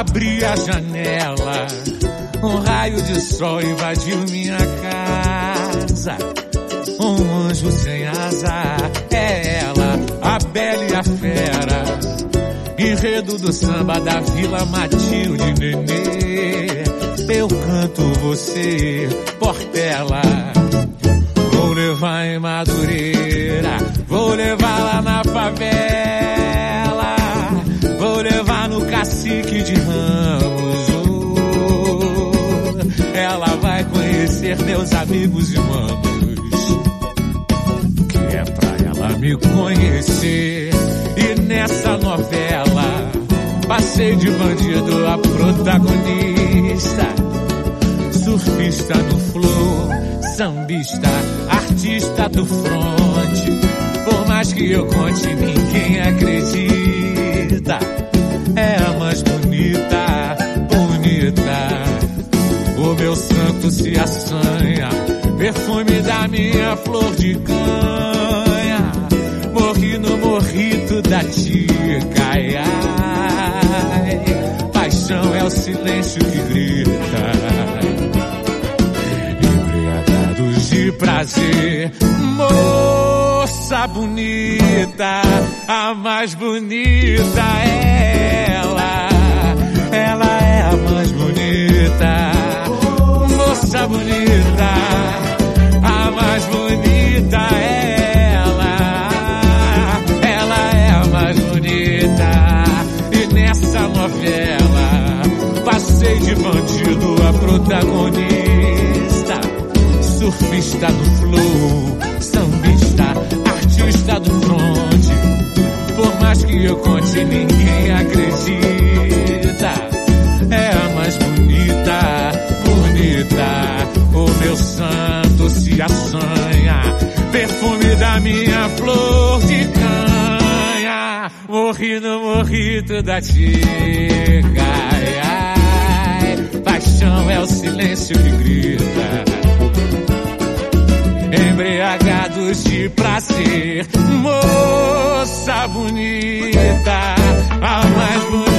Abri a janela, um raio de sol invadiu minha casa. Um anjo sem asa, é ela, a bela e a fera. Enredo do samba da Vila Matilde, nenê. Eu canto você, Portela. Vou levar em Madureira, vou levar lá na favela, vou levar no Cacique de Ramos. Ela vai conhecer meus amigos e manos, que é pra ela me conhecer. E nessa novela passei de bandido a protagonista, surfista no flow, sambista, artista do fronte. Por mais que eu conte, ninguém acredita. É a mais bonita, bonita. O meu santo se assanha, perfume da minha flor de canha. Morri no morrito da tica, ai, ai. Paixão é o silêncio que grita. Embriagados de prazer, moça bonita, a mais bonita é ela. Ela é a mais bonita, moça bonita, a mais bonita é ela. Ela é a mais bonita. E nessa novela passei de bandido a protagonista, surfista do flow, sambista, artista do fronte. Por mais que eu conte, ninguém acredita. É a mais bonita, bonita. O meu santo se assanha, perfume da minha flor de canha. Morri no morrito da tica, ai, ai. Paixão é o silêncio que grita. Embriagados de prazer, moça bonita, a mais bonita